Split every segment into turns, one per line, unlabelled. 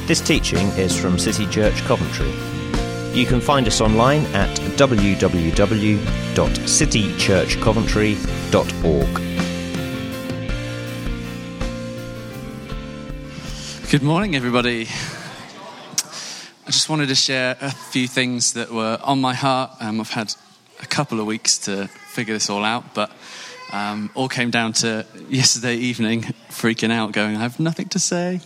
This teaching is from City Church Coventry. You can find us online at www.citychurchcoventry.org.
Good morning, everybody. I just wanted to share a few things that were on my heart. I've had a couple of weeks to figure this all out, but all came down to yesterday evening, freaking out, going, I have nothing to say.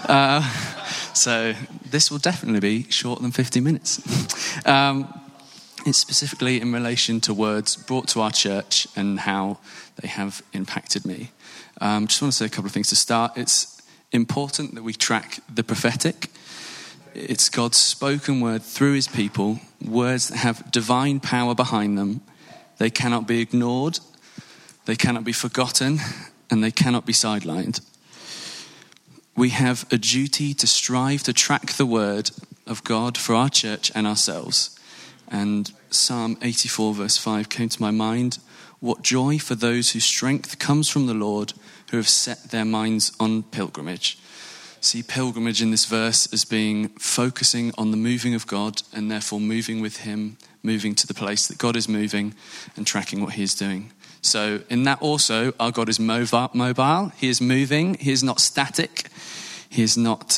So this will definitely be shorter than 50 minutes. It's specifically in relation to words brought to our church and how they have impacted me. Just want to say a couple of things to start. It's important that we track the prophetic. It's God's spoken word through his people, words that have divine power behind them. They cannot be ignored, they cannot be forgotten, and they cannot be sidelined. We have a duty to strive to track the word of God for our church and ourselves. And Psalm 84 verse 5 came to my mind. What joy for those whose strength comes from the Lord, who have set their minds on pilgrimage. See pilgrimage in this verse as being focusing on the moving of God and therefore moving with him, moving to the place that God is moving and tracking what he is doing. So in that also, our God is mobile. He is moving. He is not static. He is not,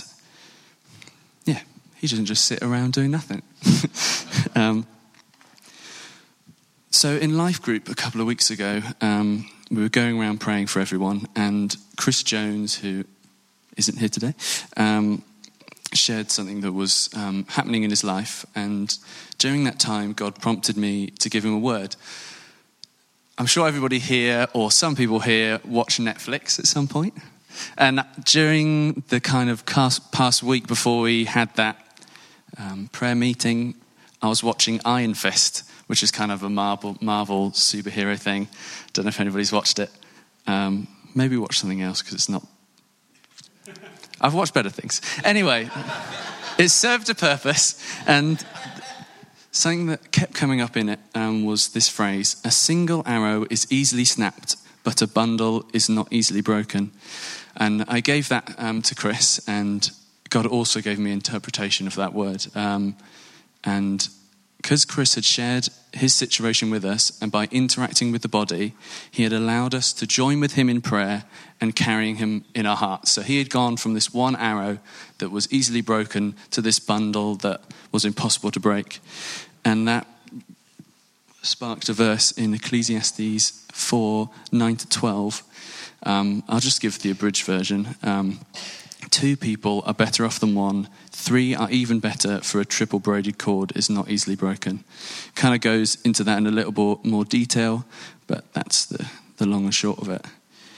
he doesn't just sit around doing nothing. So in Life Group a couple of weeks ago, we were going around praying for everyone, and Chris Jones, who isn't here today, shared something that was happening in his life. And during that time, God prompted me to give him a word. I'm sure everybody here, or some people here, watch Netflix at some point. And during the kind of past week before we had that prayer meeting, I was watching Iron Fist, which is kind of a Marvel superhero thing. Don't know if anybody's watched it. Maybe watch something else, because it's not... I've watched better things. Anyway, it served a purpose, and something that kept coming up in it was this phrase: a single arrow is easily snapped, but a bundle is not easily broken. And I gave that to Chris, and God also gave me interpretation of that word. And because Chris had shared his situation with us, and by interacting with the body, he had allowed us to join with him in prayer and carrying him in our hearts. So he had gone from this one arrow that was easily broken to this bundle that was impossible to break. And that sparked a verse in Ecclesiastes 4, 9-12. I'll just give the abridged version. 2 people are better off than 1. 3 are even better, for a triple braided cord is not easily broken. Kind of goes into that in a little more detail, but that's the long and short of it.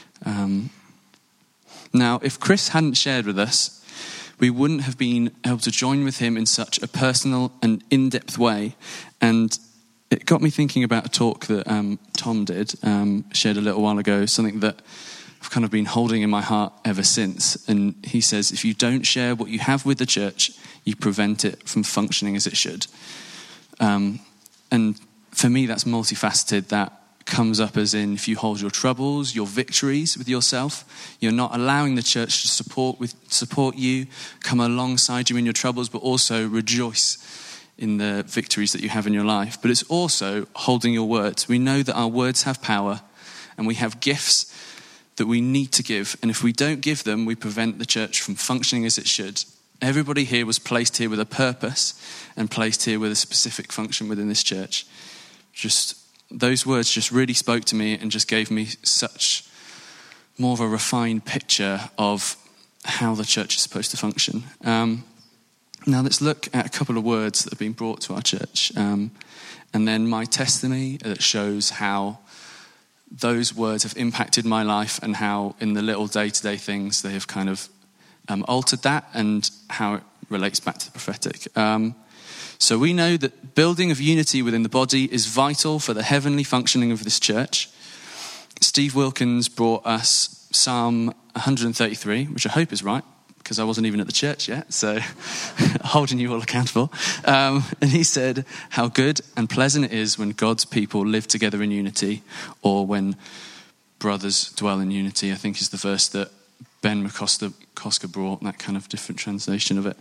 Now, if Chris hadn't shared with us, we wouldn't have been able to join with him in such a personal and in-depth way. And it got me thinking about a talk that Tom did, shared a little while ago, something that I've kind of been holding in my heart ever since. And he says, if you don't share what you have with the church, you prevent it from functioning as it should. And for me, that's multifaceted. That comes up as in, if you hold your troubles, your victories with yourself, you're not allowing the church to support you, come alongside you in your troubles, but also rejoice in the victories that you have in your life. But it's also holding your words. We know that our words have power, and we have gifts that we need to give. And if we don't give them, we prevent the church from functioning as it should. Everybody here was placed here with a purpose and placed here with a specific function within this church. Just those words just really spoke to me and just gave me such more of a refined picture of how the church is supposed to function. Now let's look at a couple of words that have been brought to our church. And then my testimony that shows how those words have impacted my life and how in the little day-to-day things they have kind of altered that, and how it relates back to the prophetic. So we know that building of unity within the body is vital for the heavenly functioning of this church. Steve Wilkins brought us Psalm 133, which I hope is right, because I wasn't even at the church yet, so holding you all accountable. And he said, how good and pleasant it is when God's people live together in unity, or when brothers dwell in unity, I think is the verse that Ben McCosker brought, that kind of different translation of it.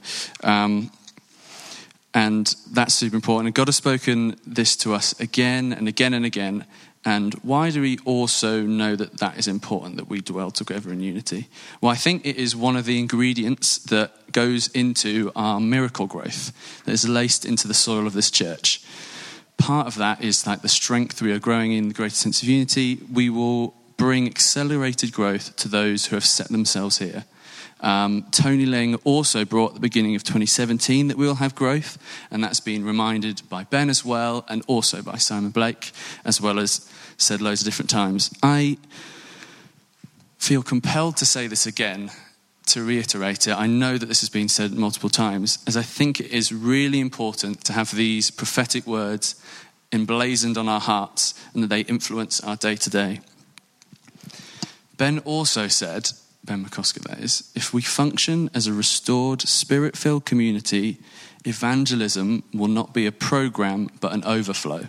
And that's super important. And God has spoken this to us again and again and again. And why do we also know that that is important, that we dwell together in unity? Well, I think it is one of the ingredients that goes into our miracle growth, that is laced into the soil of this church. Part of that is like the strength we are growing in, the greater sense of unity. We will bring accelerated growth to those who have set themselves here. Tony Ling also brought at the beginning of 2017 that we will have growth, and that's been reminded by Ben as well, and also by Simon Blake, as well as said loads of different times. I feel compelled to say this again, to reiterate it. I know that this has been said multiple times, as I think it is really important to have these prophetic words emblazoned on our hearts and that they influence our day-to-day. Ben also said, Ben McCosker that is, if we function as a restored, spirit-filled community, evangelism will not be a program but an overflow.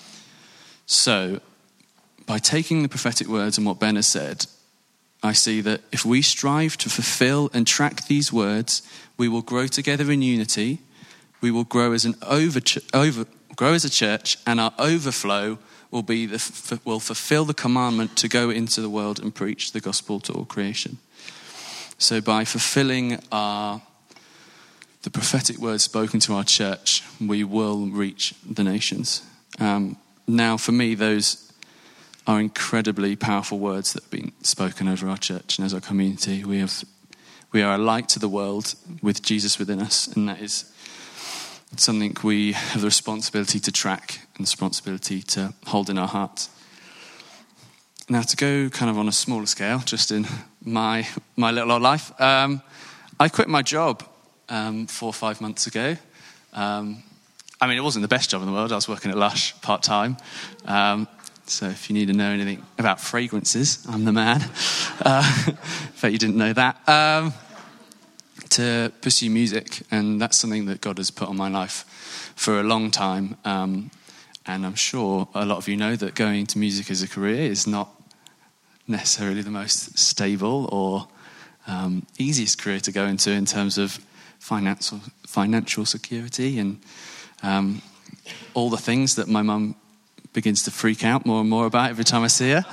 So, by taking the prophetic words and what Ben has said, I see that if we strive to fulfill and track these words, we will grow together in unity, we will grow as grow as a church, and our overflow will fulfill the commandment to go into the world and preach the gospel to all creation. So by fulfilling the prophetic words spoken to our church, we will reach the nations. Now, for me, those are incredibly powerful words that have been spoken over our church and as our community. We are a light to the world with Jesus within us, and that is something we have the responsibility to track and the responsibility to hold in our hearts. Now, to go kind of on a smaller scale, just in my little old life, I quit my job 4 or 5 months ago. It wasn't the best job in the world. I was working at Lush part-time. So if you need to know anything about fragrances, I'm the man. Bet you didn't know that. To pursue music, and that's something that God has put on my life for a long time. And I'm sure a lot of you know that going to music as a career is not necessarily the most stable or easiest career to go into in terms of financial security and all the things that my mum begins to freak out more and more about every time I see her.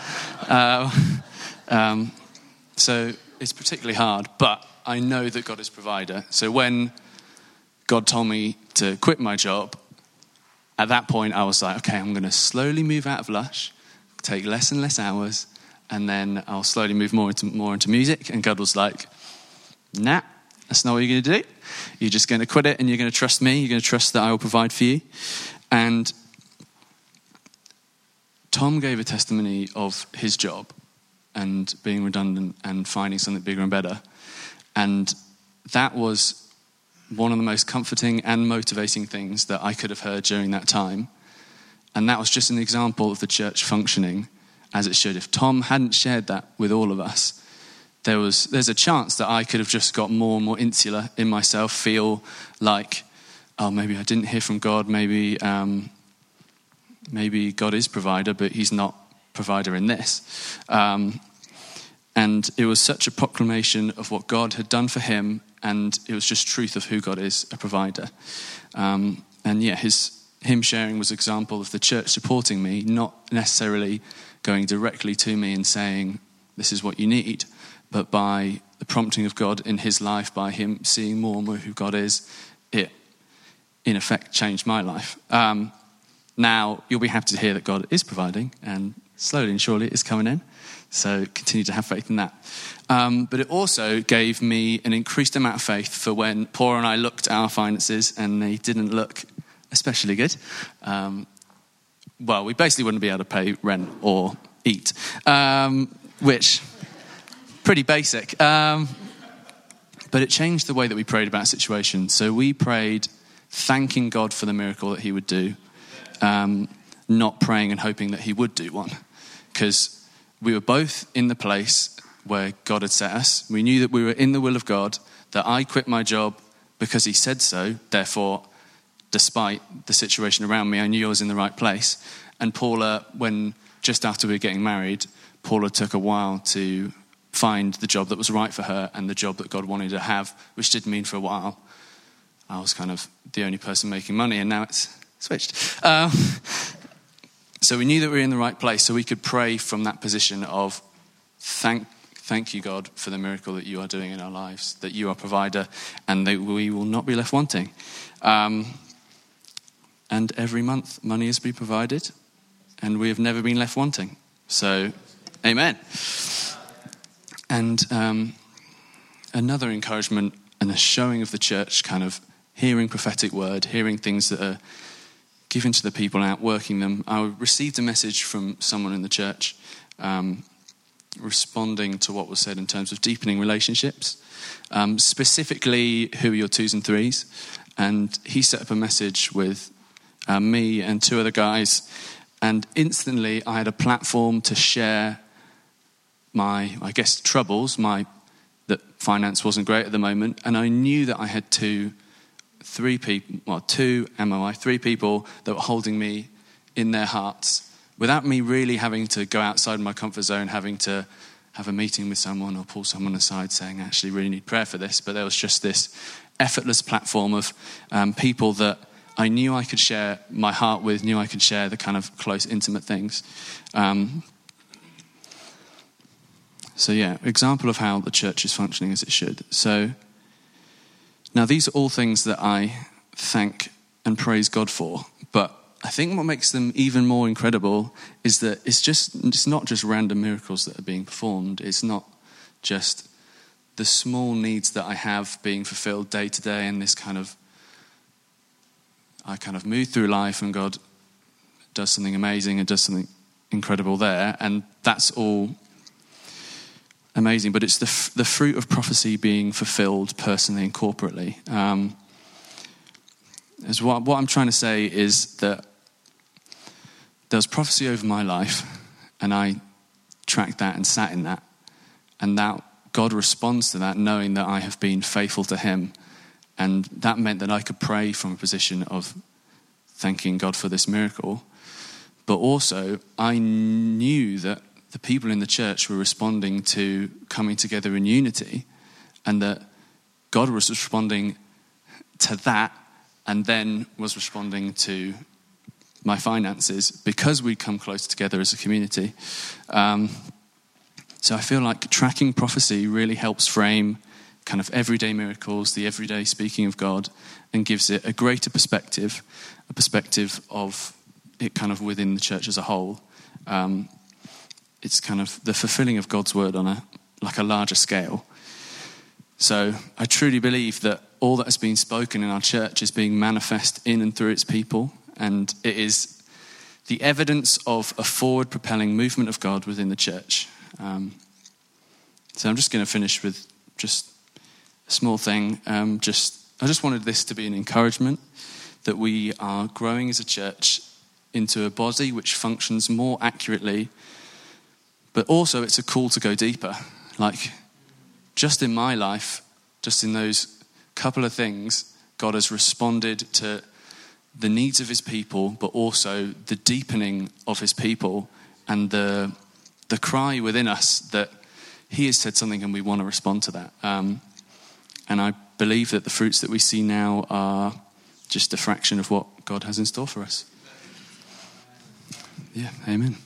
So it's particularly hard, but I know that God is provider. So when God told me to quit my job, at that point I was like, okay, I'm going to slowly move out of Lush, take less and less hours, and then I'll slowly move more into music. And God was like, nah, that's not what you're going to do. You're just going to quit it, and you're going to trust me. You're going to trust that I will provide for you. And Tom gave a testimony of his job and being redundant and finding something bigger and better. And that was one of the most comforting and motivating things that I could have heard during that time. And that was just an example of the church functioning as it should. If Tom hadn't shared that with all of us, there's a chance that I could have just got more and more insular in myself, feel like, oh, maybe I didn't hear from God, maybe God is provider, but he's not provider in this. And it was such a proclamation of what God had done for him, and it was just truth of who God is, a provider. Him sharing was an example of the church supporting me, not necessarily going directly to me and saying, this is what you need, but by the prompting of God in his life, by him seeing more and more who God is, it, in effect, changed my life. Now, you'll be happy to hear that God is providing, and slowly and surely it's coming in. So continue to have faith in that. But it also gave me an increased amount of faith for when Paula and I looked at our finances and they didn't look especially good. We basically wouldn't be able to pay rent or eat, which pretty basic. But it changed the way that we prayed about a situation. So we prayed thanking God for the miracle that he would do, not praying and hoping that he would do one. Because we were both in the place where God had set us. We knew that we were in the will of God, that I quit my job because he said so. Therefore, despite the situation around me, I knew I was in the right place. And Paula, just after we were getting married, Paula took a while to find the job that was right for her and the job that God wanted her to have, which did mean for a while I was kind of the only person making money, and now it's switched. So we knew that we were in the right place, so we could pray from that position of thank you, God, for the miracle that you are doing in our lives, that you are provider, and that we will not be left wanting. And every month, money has been provided, and we have never been left wanting. So, amen. And another encouragement and a showing of the church, kind of hearing prophetic word, hearing things that are given to the people and outworking them. I received a message from someone in the church responding to what was said in terms of deepening relationships, specifically who are your twos and threes. And he set up a message with me and two other guys, and instantly I had a platform to share my, I guess, troubles, that finance wasn't great at the moment, and I knew that I had three people that were holding me in their hearts without me really having to go outside my comfort zone, having to have a meeting with someone or pull someone aside saying, actually really need prayer for this. But there was just this effortless platform of people that I knew I could share my heart with, knew I could share the kind of close, intimate things. So yeah, example of how the church is functioning as it should. So now these are all things that I thank and praise God for, but I think what makes them even more incredible is that it's not just random miracles that are being performed. It's not just the small needs that I have being fulfilled day to day, and I kind of move through life and God does something amazing and does something incredible there, and that's all amazing. But it's the fruit of prophecy being fulfilled personally and corporately. As what I'm trying to say is that there's prophecy over my life, and I tracked that and sat in that, and that God responds to that knowing that I have been faithful to him, and that meant that I could pray from a position of thanking God for this miracle. But also I knew that the people in the church were responding to coming together in unity, and that God was responding to that and then was responding to my finances because we'd come close together as a community. So I feel like tracking prophecy really helps frame kind of everyday miracles, the everyday speaking of God, and gives it a greater perspective, a perspective of it kind of within the church as a whole. It's kind of the fulfilling of God's word on a larger scale. So I truly believe that all that has been spoken in our church is being manifest in and through its people, and it is the evidence of a forward propelling movement of God within the church. So I'm just going to finish with just a small thing. I just wanted this to be an encouragement that we are growing as a church into a body which functions more accurately, but also it's a call to go deeper. Like, just in my life, just in those couple of things, God has responded to the needs of his people, but also the deepening of his people and the cry within us that he has said something and we want to respond to that. And I believe that the fruits that we see now are just a fraction of what God has in store for us. Yeah, amen.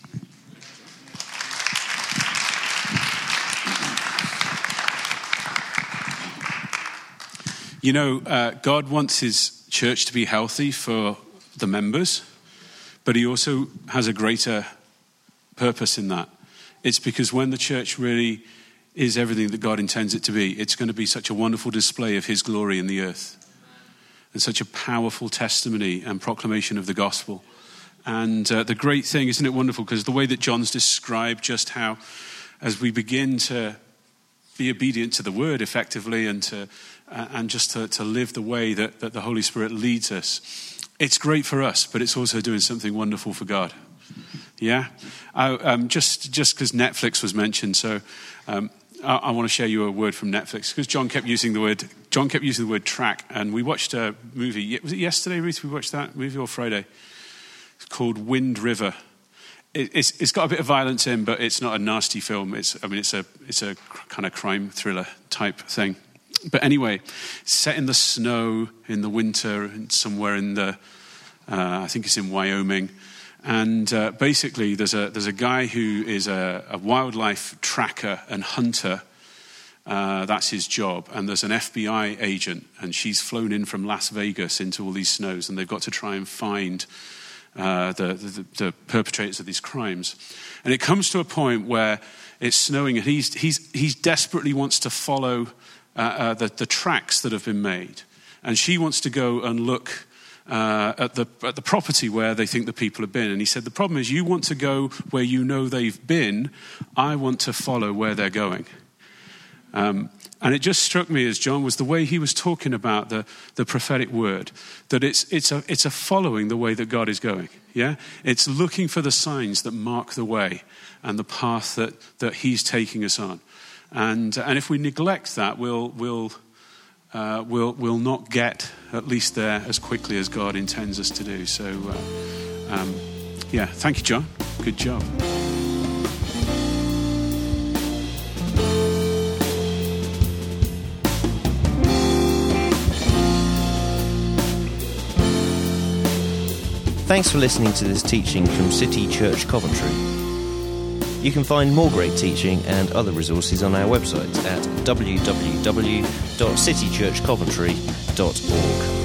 You know, God wants his church to be healthy for the members, but he also has a greater purpose in that. It's because when the church really is everything that God intends it to be, it's going to be such a wonderful display of his glory in the earth, and such a powerful testimony and proclamation of the gospel. And the great thing, isn't it wonderful, because the way that John's described just how, as we begin to be obedient to the word effectively and just to live the way that the Holy Spirit leads us, it's great for us, but it's also doing something wonderful for God. Yeah? Just because Netflix was mentioned, so I want to share you a word from Netflix, because John kept using the word track, and we watched a movie. Was it yesterday, Ruth, we watched that movie, or Friday? It's called Wind River. it's got a bit of violence in, but it's not a nasty film. It's a kind of crime thriller type thing. But anyway, set in the snow in the winter and somewhere in I think it's in Wyoming. And basically, there's a guy who is a wildlife tracker and hunter. That's his job. And there's an FBI agent, and she's flown in from Las Vegas into all these snows, and they've got to try and find the perpetrators of these crimes. And it comes to a point where it's snowing, and he's desperately wants to follow the tracks that have been made. And she wants to go and look at the property where they think the people have been. And he said, the problem is you want to go where you know they've been. I want to follow where they're going. And it just struck me as John was the way he was talking about the prophetic word, that it's a following the way that God is going. Yeah, it's looking for the signs that mark the way and the path that He's taking us on. And if we neglect that, we'll not get at least there as quickly as God intends us to do. So, thank you, John. Good job.
Thanks for listening to this teaching from City Church Coventry. You can find more great teaching and other resources on our website at www.citychurchcoventry.org.